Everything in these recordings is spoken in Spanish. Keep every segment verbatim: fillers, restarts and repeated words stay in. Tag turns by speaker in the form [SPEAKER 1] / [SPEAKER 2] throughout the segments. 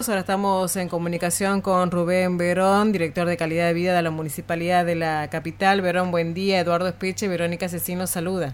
[SPEAKER 1] Ahora estamos en comunicación con Rubén Verón, director de calidad de vida de la Municipalidad de la Capital. Verón, buen día. Eduardo Espeche, Verónica Cecino saluda.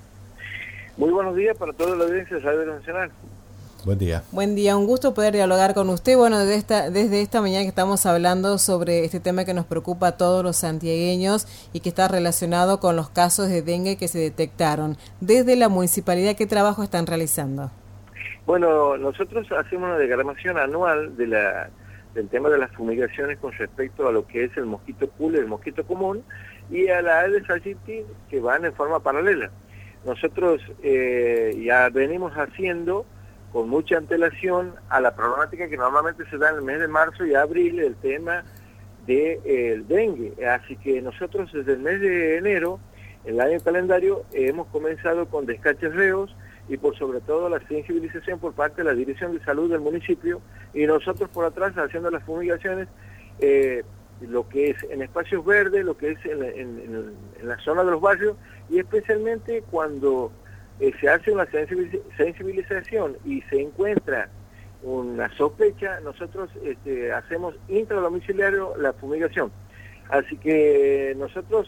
[SPEAKER 2] Muy buenos días para toda la audiencia de Radio Nacional.
[SPEAKER 3] Buen día.
[SPEAKER 1] Buen día, un gusto poder dialogar con usted. Bueno, desde esta, desde esta mañana que estamos hablando sobre este tema que nos preocupa a todos los santiagueños y que está relacionado con los casos de dengue que se detectaron. Desde la municipalidad, ¿qué trabajo están realizando?
[SPEAKER 2] Bueno, nosotros hacemos una diagramación anual de la, del tema de las fumigaciones con respecto a lo que es el mosquito pool, el mosquito común, y a la Aedes aegypti, que van en forma paralela. Nosotros eh, ya venimos haciendo con mucha antelación a la problemática que normalmente se da en el mes de marzo y abril, el tema del de, dengue. Así que nosotros desde el mes de enero, el año calendario, eh, hemos comenzado con descacherreos y por sobre todo la sensibilización por parte de la Dirección de Salud del municipio y nosotros por atrás haciendo las fumigaciones, eh, lo que es en espacios verdes, lo que es en, en, en, en la zona de los barrios y especialmente cuando eh, se hace una sensibilización y se encuentra una sospecha, nosotros este, hacemos intradomiciliario la fumigación. Así que nosotros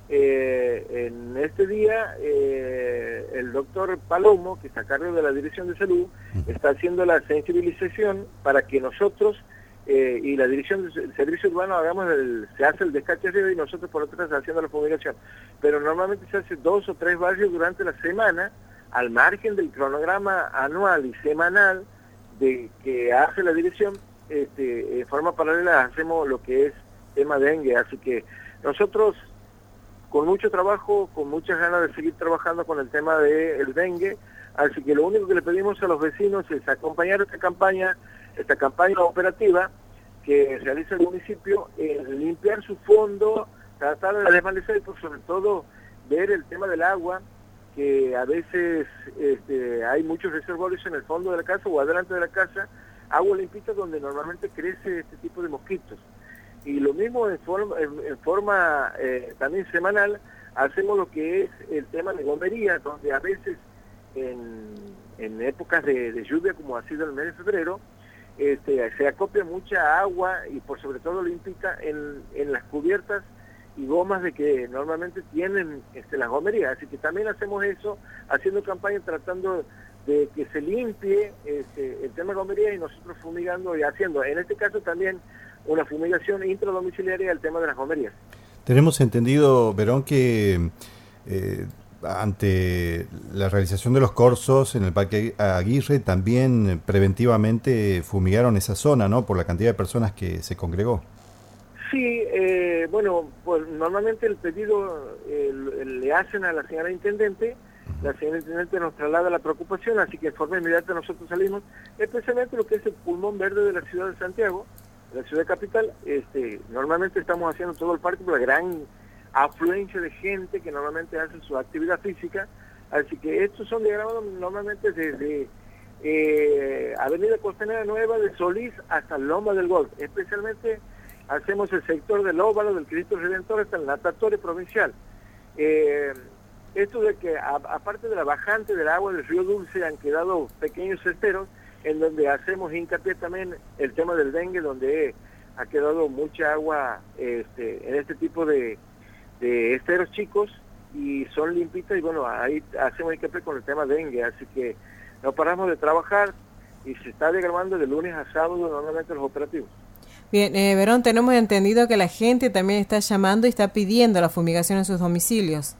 [SPEAKER 2] eh, en este día eh, el doctor Palomo, que está a cargo de la Dirección de Salud, está haciendo la sensibilización para que nosotros Eh, y la Dirección del Servicio Urbano hagamos el, se hace el descacharreo y nosotros por atrás haciendo la fumigación. Pero normalmente se hace dos o tres barrios durante la semana, al margen del cronograma anual y semanal de que hace la Dirección, este, en forma paralela hacemos lo que es tema dengue. Así que nosotros, con mucho trabajo, con muchas ganas de seguir trabajando con el tema del dengue, así que lo único que le pedimos a los vecinos es acompañar esta campaña, esta campaña operativa que realiza el municipio, eh, limpiar su fondo, tratar de desvanecer y por sobre todo ver el tema del agua, que a veces este, hay muchos reservorios en el fondo de la casa o adelante de la casa, agua limpita donde normalmente crece este tipo de mosquitos. Y lo mismo en forma, en, en forma eh, también semanal, hacemos lo que es el tema de gomería, donde a veces en, en épocas de, de lluvia, como ha sido el mes de febrero, Este, se acopia mucha agua y por sobre todo limpita en, en las cubiertas y gomas de que normalmente tienen este, las gomerías, así que también hacemos eso, haciendo campaña tratando de que se limpie este, el tema de gomería y nosotros fumigando y haciendo, en este caso también una fumigación intradomiciliaria al tema de las gomerías.
[SPEAKER 3] Tenemos entendido, Verón, que eh, ante la realización de los corsos en el Parque Aguirre también preventivamente fumigaron esa zona, ¿no? Por la cantidad de personas que se congregó.
[SPEAKER 2] Sí, eh, bueno, pues normalmente el pedido eh, le hacen a la señora Intendente, la señora Intendente nos traslada la preocupación, así que de forma inmediata nosotros salimos, especialmente lo que es el pulmón verde de la ciudad de Santiago, de la ciudad capital. Este, normalmente estamos haciendo todo el parque por la gran afluencia de gente que normalmente hace su actividad física, así que estos son diagramas normalmente desde eh, Avenida Costanera Nueva de Solís hasta Loma del Golf, especialmente hacemos el sector del Óvalo, del Cristo Redentor hasta el natatorio provincial. Eh, esto de que a, aparte de la bajante del agua del río Dulce han quedado pequeños esteros en donde hacemos hincapié también el tema del dengue, donde ha quedado mucha agua este, en este tipo de de esteros chicos y son limpitas y bueno, ahí hacemos hincapié con el tema dengue, así que no paramos de trabajar y se está diagramando de lunes a sábado normalmente los operativos.
[SPEAKER 1] Bien, eh, Verón, tenemos entendido que la gente también está llamando y está pidiendo la fumigación en sus domicilios.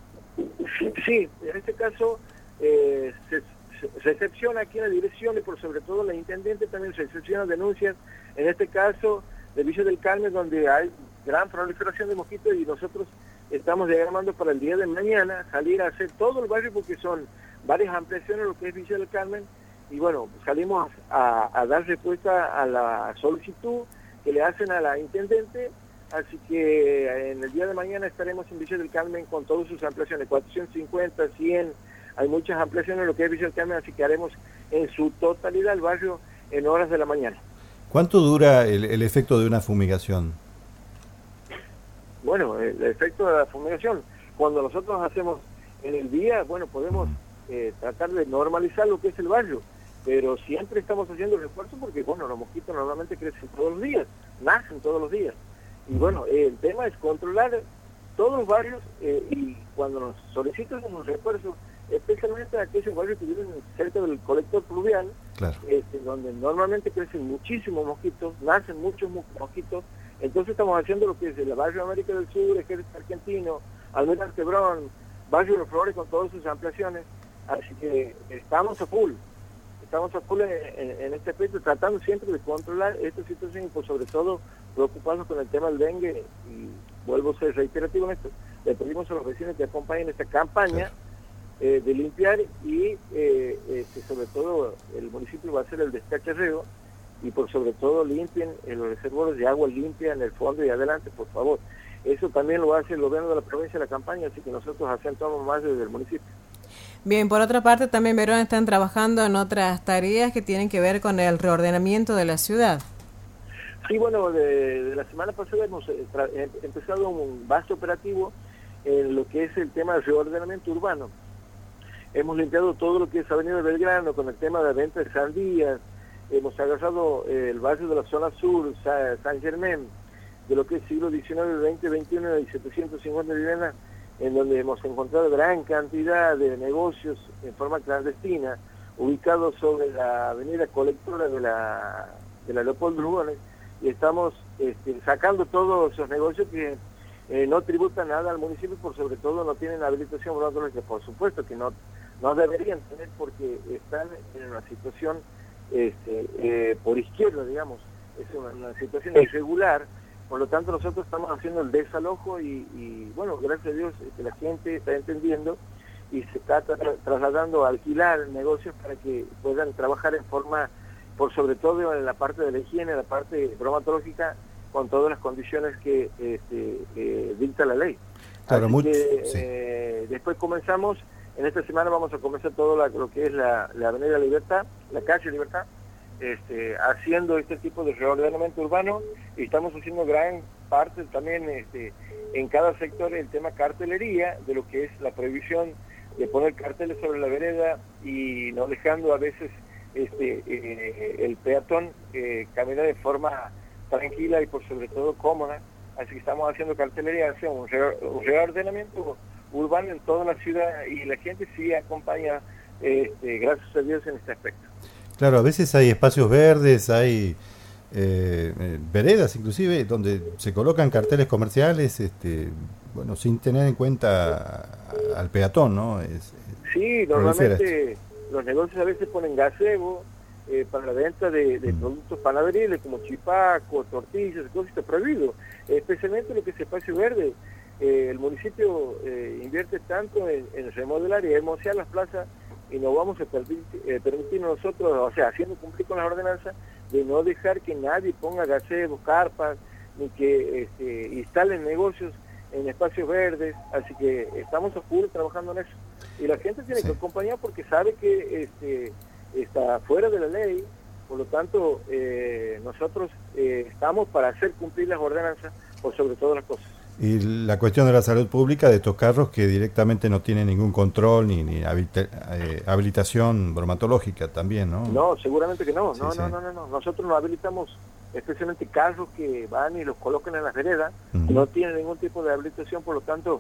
[SPEAKER 2] Sí, en este caso eh, se, se recepciona aquí en la dirección y por sobre todo la Intendente también se recepciona denuncias, en este caso de Villa del Carmen, donde hay gran proliferación de mosquitos y nosotros estamos diagramando para el día de mañana salir a hacer todo el barrio porque son varias ampliaciones lo que es Villa del Carmen y bueno, salimos a, a dar respuesta a la solicitud que le hacen a la Intendente, así que en el día de mañana estaremos en Villa del Carmen con todas sus ampliaciones, cuatrocientos cincuenta, cien, hay muchas ampliaciones lo que es Villa del Carmen, así que haremos en su totalidad el barrio en horas de la mañana.
[SPEAKER 3] ¿Cuánto dura el, el efecto de una fumigación?
[SPEAKER 2] Bueno, el efecto de la fumigación, cuando nosotros hacemos en el día, bueno, podemos eh, tratar de normalizar lo que es el barrio, pero siempre estamos haciendo el esfuerzo porque, bueno, los mosquitos normalmente crecen todos los días, nacen todos los días. Y bueno, eh, el tema es controlar todos los barrios eh, y cuando nos solicitan un refuerzo, especialmente aquellos barrios que viven cerca del colector pluvial,
[SPEAKER 3] claro.
[SPEAKER 2] este, donde normalmente crecen muchísimos mosquitos, nacen muchos mosquitos. Entonces estamos haciendo lo que es el barrio América del Sur, Ejército Argentino, Almirante Brown, Barrio de los Flores con todas sus ampliaciones. Así que estamos a full, estamos a full en, en, en este aspecto, tratando siempre de controlar esta situación y por sobre todo preocupados con el tema del dengue. Y vuelvo a ser reiterativo en esto, le pedimos a los vecinos que acompañen esta campaña. Claro. Eh, de limpiar y eh, este, sobre todo el municipio va a hacer el descacharreo y por sobre todo limpien eh, los reservorios de agua limpia en el fondo y adelante, por favor. Eso también lo hace el gobierno de la provincia de la campaña, así que nosotros acentuamos más desde el municipio.
[SPEAKER 1] Bien, por otra parte también, Verón, están trabajando en otras tareas que tienen que ver con el reordenamiento de la ciudad.
[SPEAKER 2] Sí, bueno, de, de la semana pasada hemos eh, empezado un vasto operativo en lo que es el tema del reordenamiento urbano. Hemos limpiado todo lo que es Avenida Belgrano con el tema de la venta de sandías, hemos agarrado eh, el barrio de la zona sur, Sa San Germán, de lo que es siglo diecinueve, veinte, veintiuno y setecientos cincuenta viviendas, en donde hemos encontrado gran cantidad de negocios en forma clandestina, ubicados sobre la avenida colectora de la, de la Leopoldo Lugones, y estamos este, sacando todos esos negocios que eh, no tributan nada al municipio, por sobre todo no tienen habilitación bromatológica, por supuesto que no no deberían tener porque están en una situación este, eh, por izquierda, digamos, es una, una situación irregular, por lo tanto nosotros estamos haciendo el desalojo y, y bueno, gracias a Dios este, la gente está entendiendo y se está tra trasladando a alquilar negocios para que puedan trabajar en forma, por sobre todo en la parte de la higiene, en la parte bromatológica, con todas las condiciones que este, eh, dicta la ley.
[SPEAKER 3] Claro,
[SPEAKER 2] Así
[SPEAKER 3] mucho,
[SPEAKER 2] que,
[SPEAKER 3] sí.
[SPEAKER 2] eh, después comenzamos. En esta semana vamos a comenzar todo la, lo que es la, la Avenida Libertad, la calle Libertad, este, haciendo este tipo de reordenamiento urbano y estamos haciendo gran parte también este, en cada sector el tema cartelería, de lo que es la prohibición de poner carteles sobre la vereda y no dejando a veces este, eh, el peatón eh, caminar de forma tranquila y por sobre todo cómoda. Así que estamos haciendo cartelería, hacemos un, re, un reordenamiento urbano en toda la ciudad y la gente sí acompaña, este, gracias a Dios, en este aspecto.
[SPEAKER 3] Claro, a veces hay espacios verdes, hay eh, eh, veredas inclusive, donde se colocan carteles comerciales, este, bueno, sin tener en cuenta al peatón, ¿no? Es,
[SPEAKER 2] sí, normalmente los negocios a veces ponen gazebo eh, para la venta de, de mm. productos panaderiles como chipaco, tortillas, cosas, está prohibido, eh, especialmente lo que es espacio verde. Eh, el municipio eh, invierte tanto en, en remodelar y hermosear las plazas y no vamos a permitir, eh, permitir nosotros, o sea, haciendo cumplir con las ordenanzas, de no dejar que nadie ponga gazebos, carpas, ni que este, instalen negocios en espacios verdes, así que estamos a full trabajando en eso. Y la gente tiene sí. que acompañar porque sabe que este, está fuera de la ley, por lo tanto, eh, nosotros eh, estamos para hacer cumplir las ordenanzas por sobre todas las cosas.
[SPEAKER 3] Y la cuestión de la salud pública de estos carros que directamente no tienen ningún control ni, ni habilita, eh, habilitación bromatológica también, ¿no?
[SPEAKER 2] No, seguramente que no.
[SPEAKER 3] Sí,
[SPEAKER 2] no,
[SPEAKER 3] sí.
[SPEAKER 2] no, no, no, no. Nosotros nos habilitamos especialmente carros que van y los colocan en las veredas, uh-huh. no tienen ningún tipo de habilitación, por lo tanto,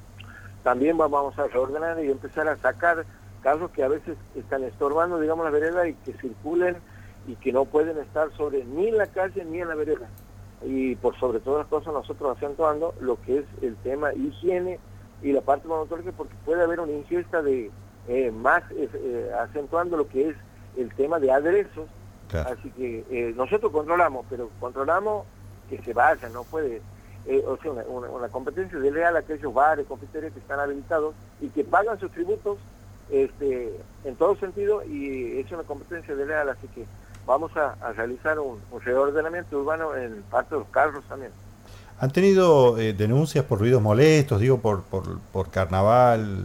[SPEAKER 2] también vamos a reordenar y empezar a sacar carros que a veces están estorbando, digamos, la vereda y que circulen y que no pueden estar sobre ni en la calle ni en la vereda. Y por sobre todas las cosas nosotros acentuando lo que es el tema higiene y la parte bromatológica, porque puede haber una ingesta de eh, más eh, acentuando lo que es el tema de aderezos. Claro. Así que eh, nosotros controlamos, pero controlamos que se vayan, no puede, eh, o sea, una, una, una competencia desleal a aquellos bares, confiterías que están habilitados y que pagan sus tributos este, en todo sentido, y es una competencia desleal, así que vamos a, a realizar un, un reordenamiento urbano en parte de los carros también.
[SPEAKER 3] ¿Han tenido eh, denuncias por ruidos molestos, digo, por, por, por carnaval?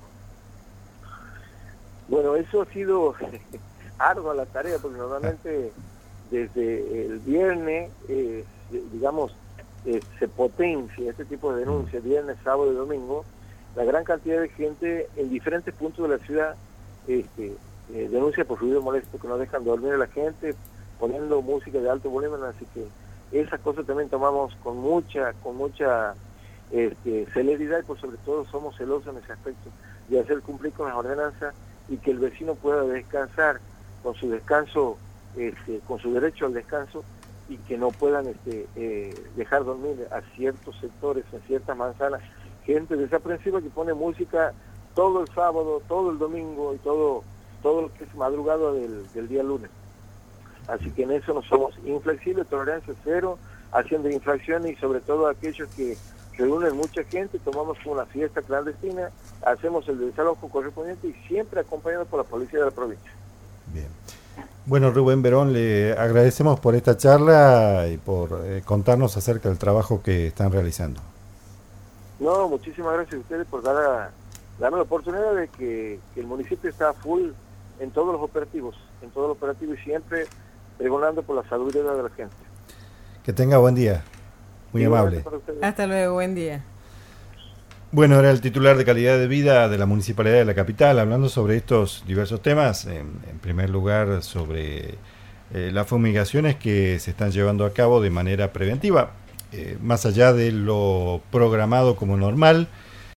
[SPEAKER 2] Bueno, eso ha sido ardua la tarea, porque normalmente desde el viernes, eh, digamos, eh, se potencia este tipo de denuncias, viernes, sábado y domingo, la gran cantidad de gente en diferentes puntos de la ciudad, este, eh, denuncias por ruido molesto que no dejan dormir a la gente, poniendo música de alto volumen, así que esas cosas también tomamos con mucha, con mucha este, celeridad y por sobre todo somos celosos en ese aspecto de hacer cumplir con las ordenanzas y que el vecino pueda descansar con su descanso, este, con su derecho al descanso y que no puedan este, eh, dejar dormir a ciertos sectores, a ciertas manzanas, gente desaprensiva que pone música todo el sábado, todo el domingo y todo, todo lo que es madrugada del, del día lunes. Así que en eso no somos inflexibles, tolerancia cero, haciendo infracciones y sobre todo aquellos que reúnen mucha gente, tomamos una fiesta clandestina, hacemos el desalojo correspondiente y siempre acompañados por la policía de la provincia.
[SPEAKER 3] Bien. Bueno, Rubén Berón, le agradecemos por esta charla y por eh, contarnos acerca del trabajo que están realizando.
[SPEAKER 2] No, muchísimas gracias a ustedes por dar a, darme la oportunidad de que, que el municipio está full en todos los operativos, en todos los operativos y siempre pregonando por la salud de la gente.
[SPEAKER 3] Que tenga buen día. Muy amable.
[SPEAKER 1] Hasta luego, buen día.
[SPEAKER 3] Bueno, era el titular de calidad de vida de la Municipalidad de la Capital, hablando sobre estos diversos temas. En, en primer lugar, sobre eh, las fumigaciones que se están llevando a cabo de manera preventiva, eh, más allá de lo programado como normal.